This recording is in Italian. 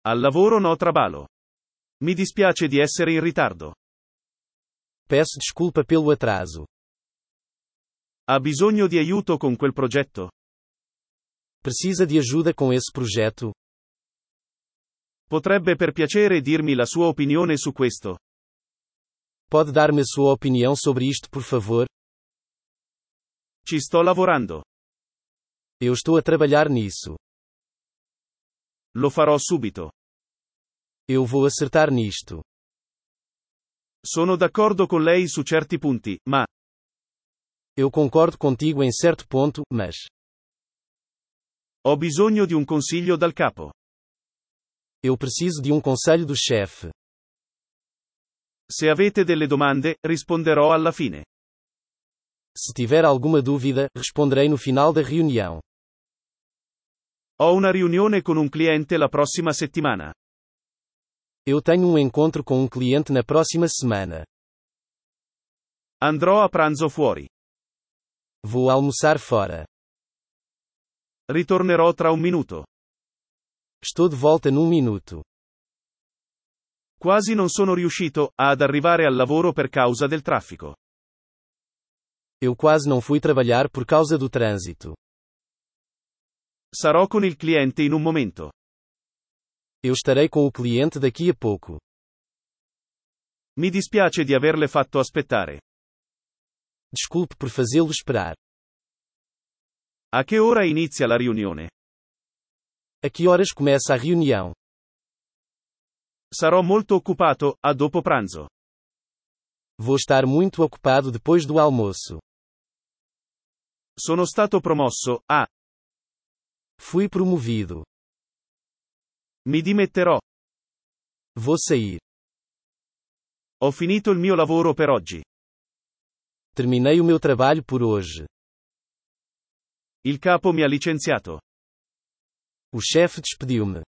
Al lavoro no trabalho. Mi dispiace di essere in ritardo. Peço desculpa pelo atraso. Ha bisogno di aiuto con quel progetto? Precisa de ajuda com esse projeto? Potrebbe per piacere dirmi la sua opinione su questo? Pode dar-me a sua opinião sobre isto, por favor? Ci sto lavorando. Eu estou a trabalhar nisso. Lo farò subito. Eu vou acertar nisto. Sono d'accordo con lei su certi punti, ma Eu concordo contigo em certo ponto, mas ho bisogno di un consiglio dal capo. eu preciso de conselho do chefe. Se avete delle domande, risponderò alla fine. Se tiver alguma dúvida, responderei no final da reunião. Ho una riunione con un cliente la prossima settimana. Eu tenho encontro com cliente na próxima semana. Andrò a pranzo fuori. Vou almoçar fora. Ritornerò tra un minuto. Estou de volta num minuto. Quasi non sono riuscito ad arrivare al lavoro per causa del traffico. Eu quase não fui trabalhar por causa do trânsito. Sarò con il cliente in un momento. Eu estarei com o cliente daqui a pouco. Mi dispiace di averle fatto aspettare. Desculpe por fazê-lo esperar. A che ora inizia la riunione? A que horas começa a reunião? Sarò molto occupato, a dopo pranzo. Vou estar muito ocupado depois do almoço. Sono stato promosso, Fui promovido. Mi dimetterò. Vou sair. Ho finito il mio lavoro per oggi. Terminei o meu trabalho por hoje. Il capo mi ha licenziato. O chefe despediu-me.